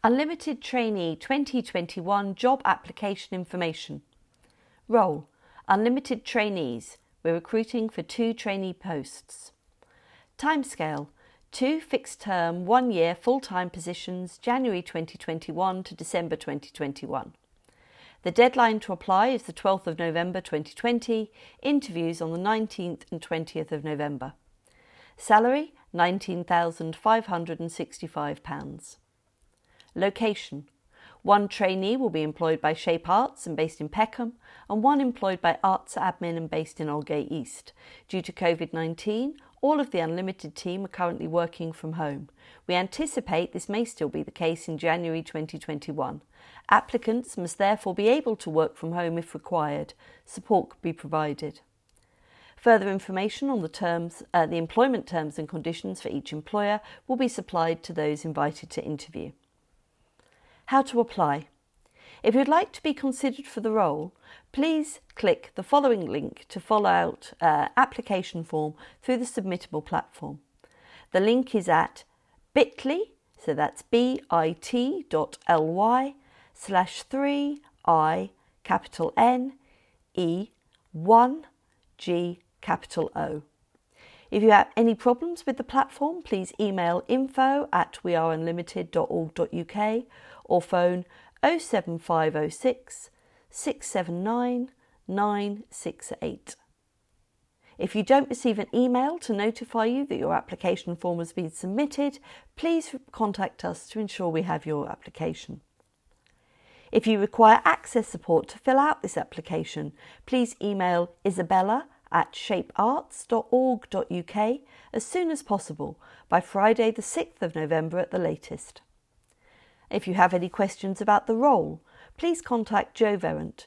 Unlimited Trainee 2021 Job Application Information. Role: Unlimited Trainees. We're recruiting for 2 trainee posts. Timescale: 2 fixed-term, 1-year full-time positions, January 2021 to December 2021. The deadline to apply is the 12th of November 2020, interviews on the 19th and 20th of November. Salary: £19,565. Location: 1 trainee will be employed by Shape Arts and based in Peckham, and 1 employed by Arts Admin and based in Aldgate East. Due to COVID-19, all of the Unlimited team are currently working from home. We anticipate this may still be the case in January 2021. Applicants must therefore be able to work from home if required. Support could be provided. Further information on the employment terms and conditions for each employer will be supplied to those invited to interview. How to apply. If you'd like to be considered for the role, please click the following link to fill out application form through the Submittable platform. The link is at bit.ly, so that's bit.ly/3I N-E-1-G O. If you have any problems with the platform, please email info@weareunlimited.org.uk or phone 07506 679 968. If you don't receive an email to notify you that your application form has been submitted, please contact us to ensure we have your application. If you require access support to fill out this application, please email isabella@shapearts.org.uk as soon as possible, by Friday the 6th of November at the latest. If you have any questions about the role, please contact Joe Verrant,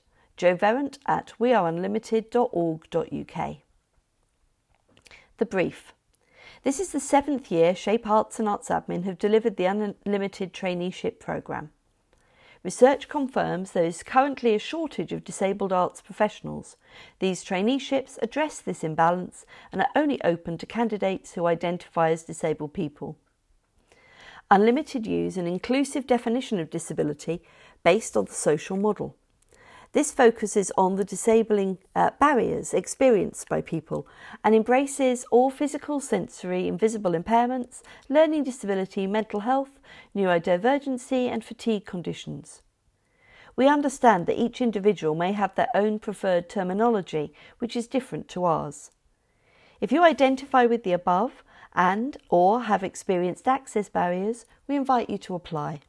joeverrant@weareunlimited.org.uk. The brief. This is the 7th year Shape Arts and Arts Admin have delivered the Unlimited Traineeship Programme. Research confirms there is currently a shortage of disabled arts professionals. These traineeships address this imbalance and are only open to candidates who identify as disabled people. Unlimited use an inclusive definition of disability based on the social model. This focuses on the disabling barriers experienced by people and embraces all physical, sensory, and visible impairments, learning disability, mental health, neurodivergency, and fatigue conditions. We understand that each individual may have their own preferred terminology, which is different to ours. If you identify with the above or have experienced access barriers, we invite you to apply.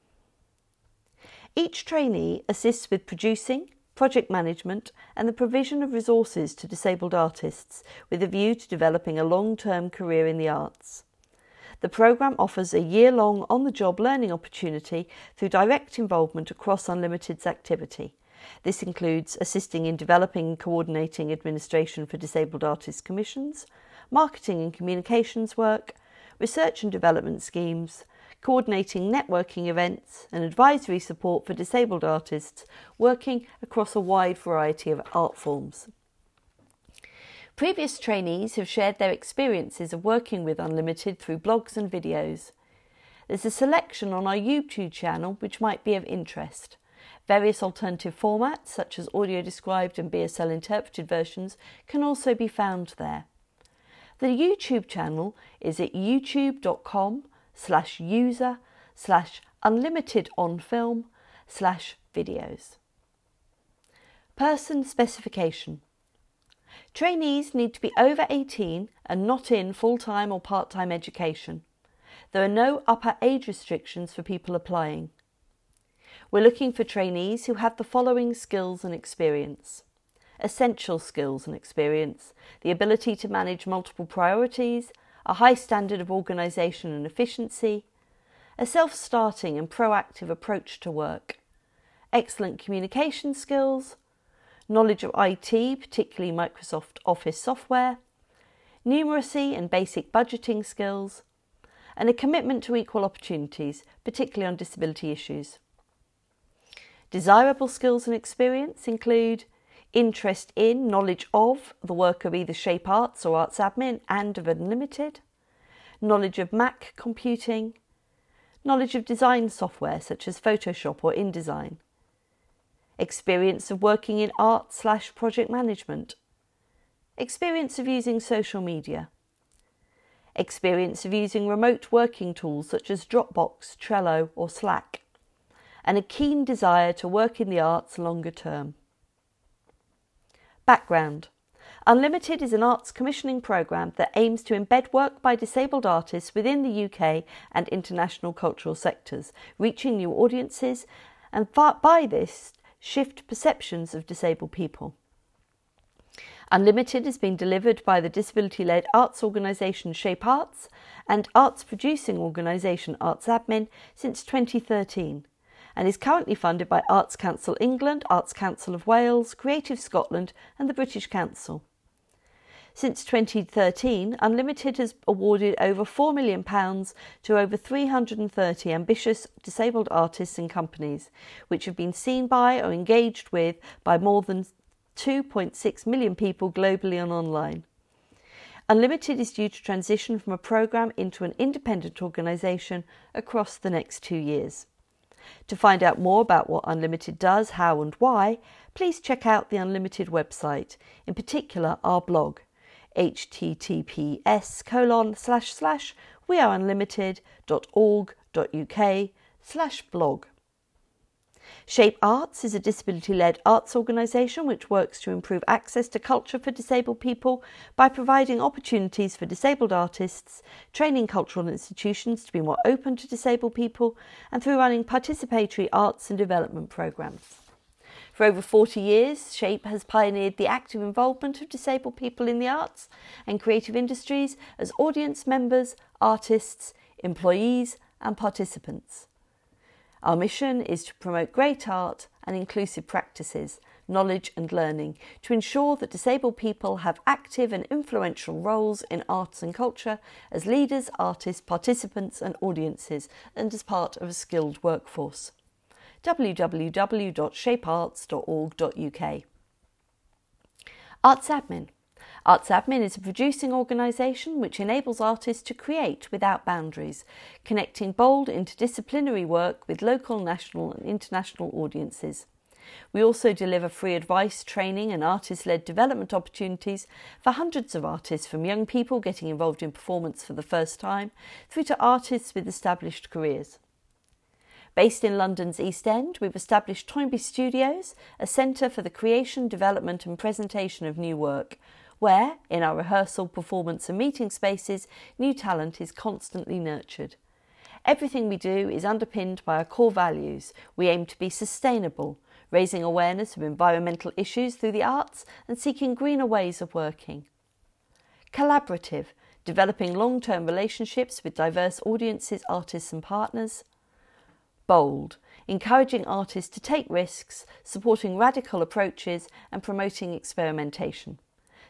Each trainee assists with producing, project management and the provision of resources to disabled artists with a view to developing a long-term career in the arts. The programme offers a year-long on-the-job learning opportunity through direct involvement across Unlimited's activity. This includes assisting in developing and coordinating administration for disabled artists commissions, marketing and communications work, research and development schemes, coordinating networking events and advisory support for disabled artists working across a wide variety of art forms. Previous trainees have shared their experiences of working with Unlimited through blogs and videos. There's a selection on our YouTube channel which might be of interest. Various alternative formats such as audio described and BSL interpreted versions can also be found there. The YouTube channel is at youtube.com/user/unlimitedonfilm/videos. Person specification. Trainees need to be over 18 and not in full-time or part-time education. There are no upper age restrictions for people applying. We're looking for trainees who have the following skills and experience. Essential skills and experience: the ability to manage multiple priorities, a high standard of organisation and efficiency, a self-starting and proactive approach to work, excellent communication skills, knowledge of IT, particularly Microsoft Office software, numeracy and basic budgeting skills, and a commitment to equal opportunities, particularly on disability issues. Desirable skills and experience include interest in, knowledge of the work of either Shape Arts or Arts Admin and of Unlimited, knowledge of Mac computing, knowledge of design software such as Photoshop or InDesign, experience of working in art/project management, experience of using social media, experience of using remote working tools such as Dropbox, Trello or Slack, and a keen desire to work in the arts longer term. Background. Unlimited is an arts commissioning programme that aims to embed work by disabled artists within the UK and international cultural sectors, reaching new audiences and by this shift perceptions of disabled people. Unlimited has been delivered by the disability-led arts organisation Shape Arts and arts producing organisation Arts Admin since 2013 and is currently funded by Arts Council England, Arts Council of Wales, Creative Scotland and the British Council. Since 2013, Unlimited has awarded over £4 million to over 330 ambitious disabled artists and companies, which have been seen by or engaged with by more than 2.6 million people globally and online. Unlimited is due to transition from a programme into an independent organisation across the next 2 years. To find out more about what Unlimited does, how and why, please check out the Unlimited website, in particular our blog, https://weareunlimited.org.uk/blog. Shape Arts is a disability-led arts organisation which works to improve access to culture for disabled people by providing opportunities for disabled artists, training cultural institutions to be more open to disabled people, and through running participatory arts and development programmes. For over 40 years, Shape has pioneered the active involvement of disabled people in the arts and creative industries as audience members, artists, employees and participants. Our mission is to promote great art and inclusive practices, knowledge and learning to ensure that disabled people have active and influential roles in arts and culture as leaders, artists, participants and audiences and as part of a skilled workforce. www.shapearts.org.uk. Arts Admin. Arts Admin is a producing organisation which enables artists to create without boundaries, connecting bold interdisciplinary work with local, national and international audiences. We also deliver free advice, training and artist-led development opportunities for hundreds of artists, from young people getting involved in performance for the first time through to artists with established careers. Based in London's East End, we've established Toynbee Studios, a centre for the creation, development and presentation of new work, where, in our rehearsal, performance and meeting spaces, new talent is constantly nurtured. Everything we do is underpinned by our core values. We aim to be sustainable, raising awareness of environmental issues through the arts and seeking greener ways of working. Collaborative, developing long-term relationships with diverse audiences, artists and partners. Bold, encouraging artists to take risks, supporting radical approaches and promoting experimentation.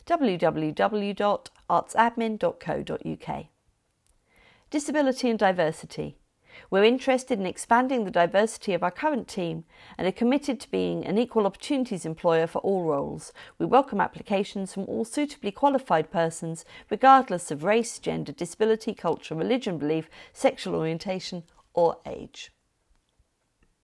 www.artsadmin.co.uk. Disability and diversity. We're interested in expanding the diversity of our current team and are committed to being an equal opportunities employer for all roles. We welcome applications from all suitably qualified persons, regardless of race, gender, disability, culture, religion, belief, sexual orientation or age.